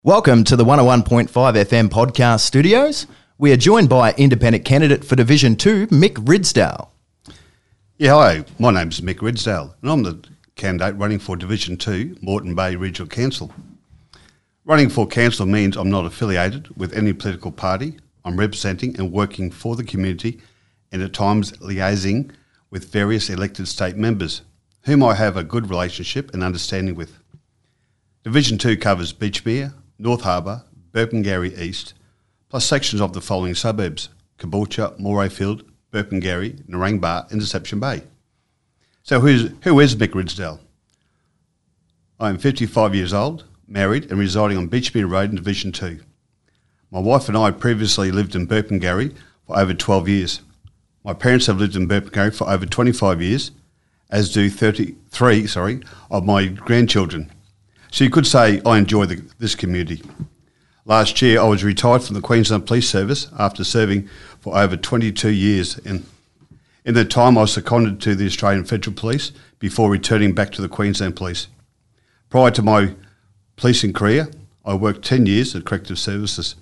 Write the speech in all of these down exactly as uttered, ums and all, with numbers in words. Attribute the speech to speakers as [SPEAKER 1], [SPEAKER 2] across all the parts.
[SPEAKER 1] Welcome to the one oh one point five F M podcast studios. We are joined by independent candidate for Division two, Mick Ridsdale.
[SPEAKER 2] Yeah, hi, my name's Mick Ridsdale and I'm the candidate running for Division two, Moreton Bay Regional Council. Running for council means I'm not affiliated with any political party. I'm representing and working for the community and at times liaising with various elected state members, whom I have a good relationship and understanding with. Division two covers Beachmere, North Harbour, Burpengary East, plus sections of the following suburbs: Caboolture, Morayfield, Burpengary, Narangba and Deception Bay. So who's, who is Mick Ridsdale? I am fifty-five years old, married and residing on Beachmere Road in Division two. My wife and I previously lived in Burpengary for over twelve years. My parents have lived in Burpengary for over twenty-five years, as do thirty-three sorry, of my grandchildren. So you could say I enjoy the, this community. Last year I was retired from the Queensland Police Service after serving for over twenty-two years. In, in that time I was seconded to the Australian Federal Police before returning back to the Queensland Police. Prior to my policing career, I worked ten years at Corrective Services.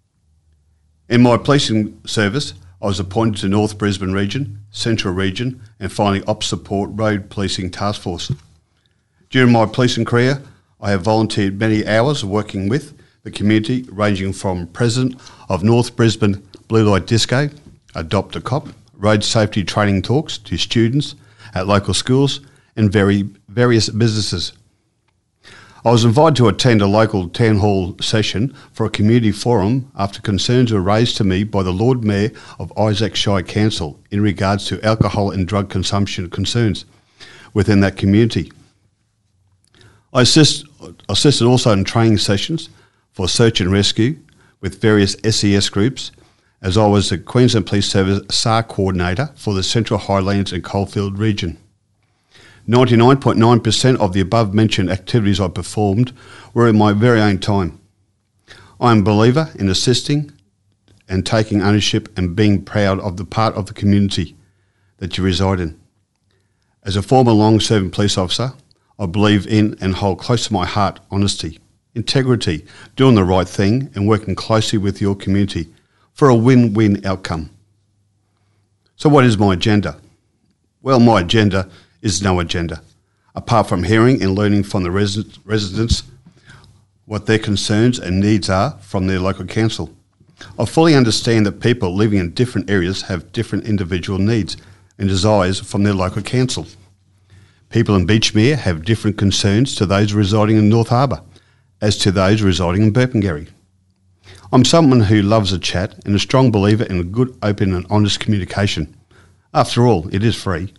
[SPEAKER 2] In my policing service, I was appointed to North Brisbane Region, Central Region and finally Ops Support Road Policing Task Force. During my policing career, I have volunteered many hours working with the community, ranging from President of North Brisbane Blue Light Disco, Adopt a Cop, road safety training talks to students at local schools and very various businesses. I was invited to attend a local town hall session for a community forum after concerns were raised to me by the Lord Mayor of Isaac Shire Council in regards to alcohol and drug consumption concerns within that community. I assist, assisted also in training sessions for search and rescue with various S E S groups, as I was the Queensland Police Service S A R coordinator for the Central Highlands and Coalfield region. ninety-nine point nine percent of the above mentioned activities I performed were in my very own time. I am a believer in assisting and taking ownership and being proud of the part of the community that you reside in. As a former long-serving police officer, I believe in and hold close to my heart honesty, integrity, doing the right thing and working closely with your community for a win-win outcome. So what is my agenda? Well, my agenda is no agenda, apart from hearing and learning from the res- residents what their concerns and needs are from their local council. I fully understand that people living in different areas have different individual needs and desires from their local council. People in Beachmere have different concerns to those residing in North Harbour as to those residing in Burpengary. I'm someone who loves a chat and a strong believer in a good, open and honest communication. After all, it is free.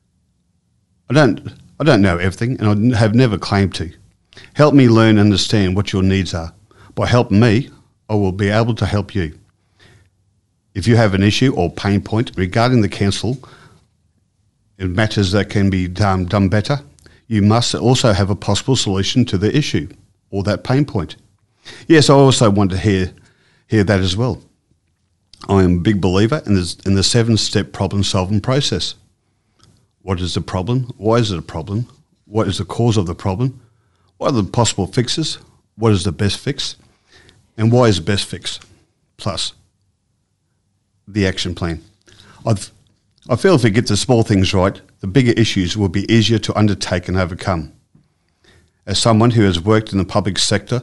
[SPEAKER 2] I don't, I don't know everything and I have never claimed to. Help me learn and understand what your needs are. By helping me, I will be able to help you. If you have an issue or pain point regarding the council, in matters that can be done, done better, you must also have a possible solution to the issue or that pain point. Yes, I also want to hear hear that as well. I am a big believer in, this, in the seven-step problem-solving process. What is the problem? Why is it a problem? What is the cause of the problem? What are the possible fixes? What is the best fix? And why is the best fix? Plus, the action plan. I've I feel if we get the small things right, the bigger issues will be easier to undertake and overcome. As someone who has worked in the public sector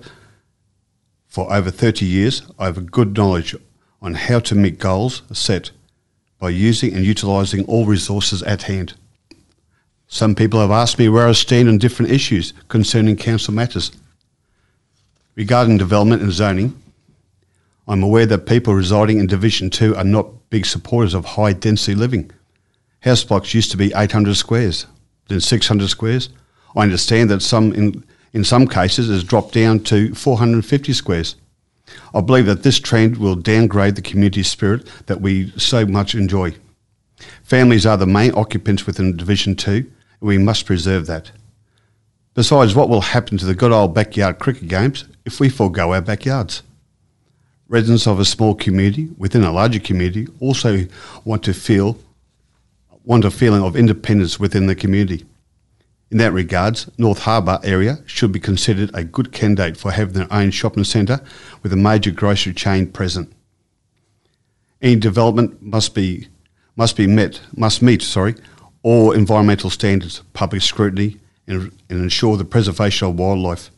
[SPEAKER 2] for over thirty years, I have a good knowledge on how to meet goals set by using and utilising all resources at hand. Some people have asked me where I stand on different issues concerning council matters. Regarding development and zoning, I'm aware that people residing in Division two are not big supporters of high density living. House blocks used to be eight hundred squares, then six hundred squares. I understand that some in, in some cases has dropped down to four hundred fifty squares. I believe that this trend will downgrade the community spirit that we so much enjoy. Families are the main occupants within Division two, and we must preserve that. Besides, what will happen to the good old backyard cricket games if we forego our backyards? Residents of a small community within a larger community also want to feel want a feeling of independence within the community. In that regards, North Harbour area should be considered a good candidate for having their own shopping centre with a major grocery chain present. Any development must be must be met must meet sorry all environmental standards, public scrutiny, and, and ensure the preservation of wildlife.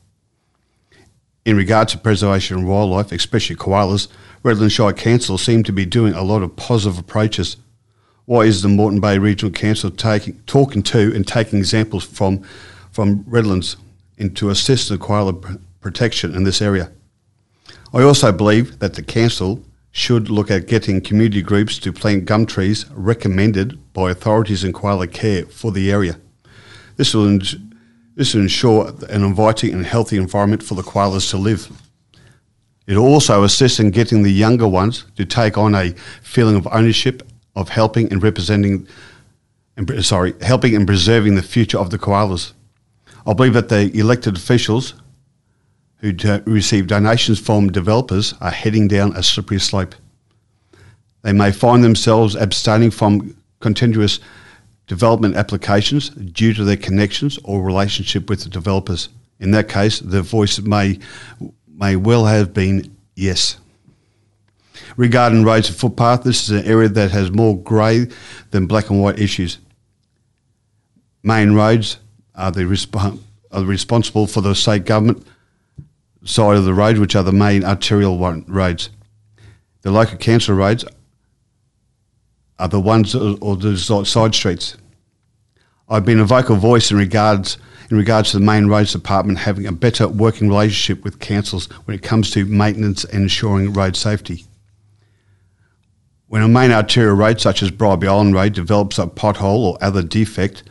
[SPEAKER 2] In regard to preservation of wildlife, especially koalas, Redland Shire Council seem to be doing a lot of positive approaches. Why is the Moreton Bay Regional Council taking, talking to and taking examples from, from Redlands and to assist the koala pr- protection in this area? I also believe that the council should look at getting community groups to plant gum trees recommended by authorities in koala care for the area. This will, ins- this will ensure an inviting and healthy environment for the koalas to live. It will also assist in getting the younger ones to take on a feeling of ownership of helping and representing, sorry, helping and preserving the future of the koalas. I believe that the elected officials who do receive donations from developers are heading down a slippery slope. They may find themselves abstaining from continuous development applications due to their connections or relationship with the developers. In that case, the voice may, may well have been yes. Regarding roads and footpath, this is an area that has more grey than black and white issues. Main roads are, the resp- are responsible for the state government side of the road, which are the main arterial one, roads. The local council roads are the ones or the side streets. I've been a vocal voice in regards in regards to the main roads department having a better working relationship with councils when it comes to maintenance and ensuring road safety. When a main arterial road such as Bribie Island Road develops a pothole or other defect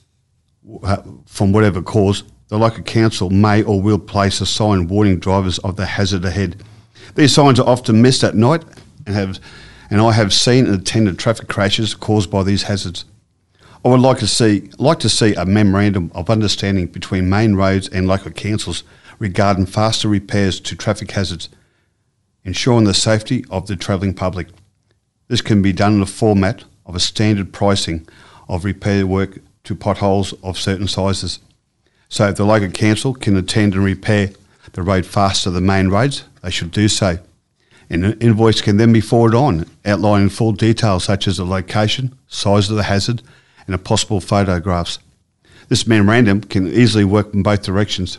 [SPEAKER 2] from whatever cause, the local council may or will place a sign warning drivers of the hazard ahead. These signs are often missed at night and have, and I have seen and attended traffic crashes caused by these hazards. I would like to see like to see a memorandum of understanding between main roads and local councils regarding faster repairs to traffic hazards, ensuring the safety of the travelling public. This can be done in the format of a standard pricing of repair work to potholes of certain sizes. So if the local council can attend and repair the road faster than main roads, they should do so. And an invoice can then be forwarded on, outlining full details such as the location, size of the hazard, and the possible photographs. This memorandum can easily work in both directions.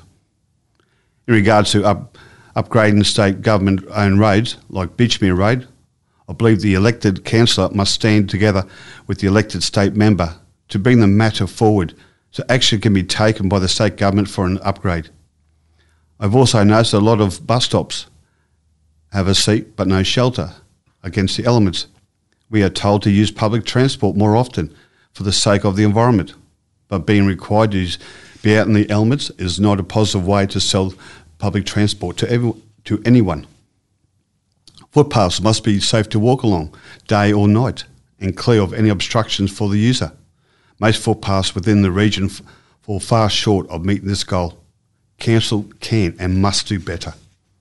[SPEAKER 2] In regards to up, upgrading state government-owned roads, like Beachmere Road, I believe the elected councillor must stand together with the elected state member to bring the matter forward so action can be taken by the state government for an upgrade. I've also noticed a lot of bus stops have a seat but no shelter against the elements. We are told to use public transport more often for the sake of the environment, but being required to be out in the elements is not a positive way to sell public transport to, every, to anyone. Footpaths must be safe to walk along, day or night, and clear of any obstructions for the user. Most footpaths within the region f- fall far short of meeting this goal. Council can and must do better.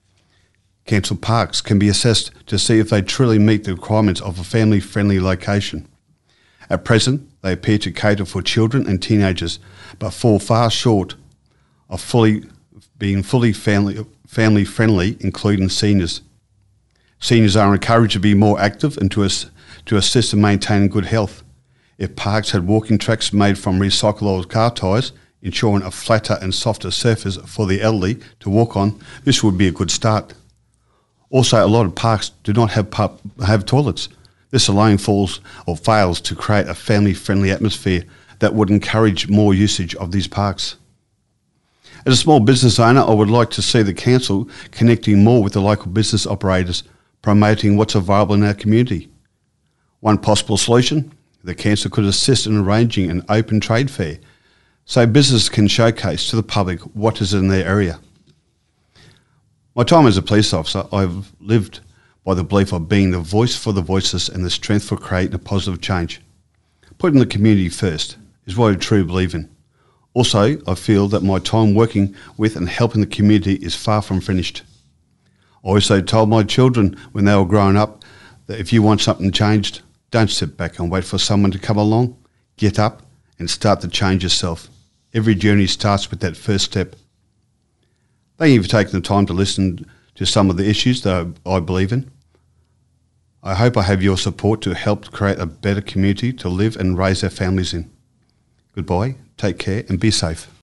[SPEAKER 2] Council parks can be assessed to see if they truly meet the requirements of a family-friendly location. At present, they appear to cater for children and teenagers, but fall far short of fully being fully family, family-friendly, including seniors. Seniors are encouraged to be more active and to, as, to assist in maintaining good health. If parks had walking tracks made from recycled car tyres, ensuring a flatter and softer surface for the elderly to walk on, this would be a good start. Also, a lot of parks do not have, pub, have toilets. This alone falls or fails to create a family-friendly atmosphere that would encourage more usage of these parks. As a small business owner, I would like to see the council connecting more with the local business operators, promoting what's available in our community. One possible solution, the council could assist in arranging an open trade fair so businesses can showcase to the public what is in their area. My time as a police officer, I've lived by the belief of being the voice for the voiceless and the strength for creating a positive change. Putting the community first is what I truly believe in. Also, I feel that my time working with and helping the community is far from finished. I also told my children when they were growing up that if you want something changed, don't sit back and wait for someone to come along. Get up and start the change yourself. Every journey starts with that first step. Thank you for taking the time to listen to some of the issues that I believe in. I hope I have your support to help create a better community to live and raise our families in. Goodbye, take care and be safe.